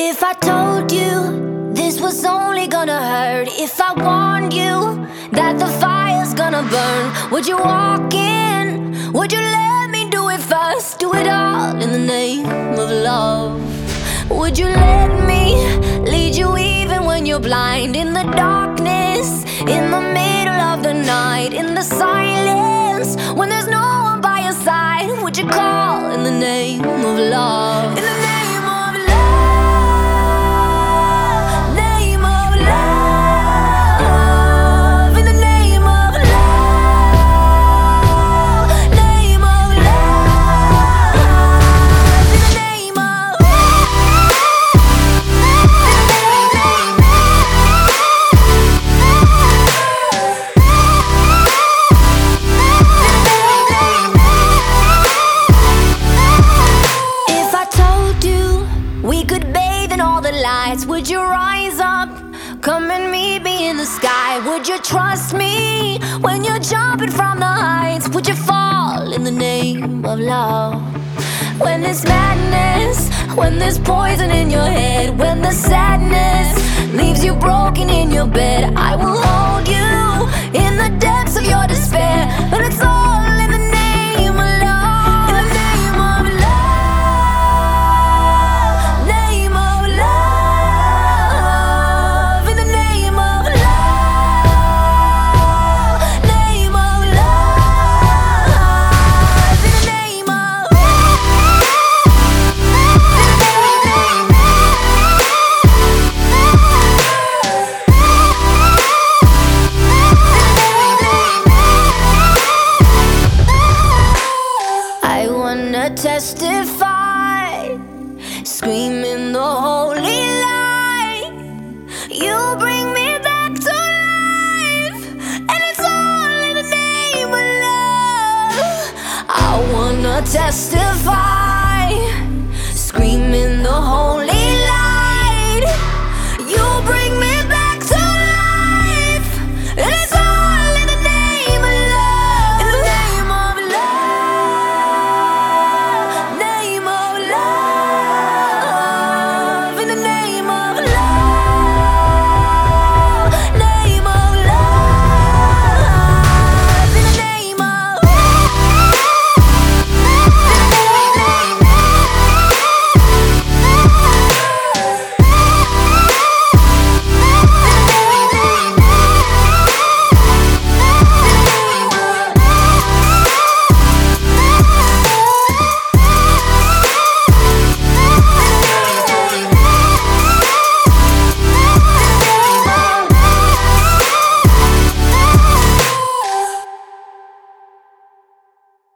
If I told you this was only gonna hurt, if I warned you that the fire's gonna burn, would you walk in? Would you let me do it first? Do it all in the name of love. Would you let me lead you even when you're blind? In the darkness, in the middle of the night, in the silence, when there's no one by your side, would you call in the name of love? In the name of love, name of love, in the name of love, name of love, in the name of If I told you we could bathe in all the lights, would you rise up? Come and meet me in the sky. Would you trust me when you're jumping from the heights? Would you fall in the name of love? When there's madness, when there's poison in your head, when the sadness leaves you broken in your bed, I will hold you in the depths of your despair. And it's all in the name of love. In the name of love, name of love, in the name of love, name of love, in the name of I wanna testify, screaming the holy light. You bring me back to life, and it's all in the name of love. I wanna testify,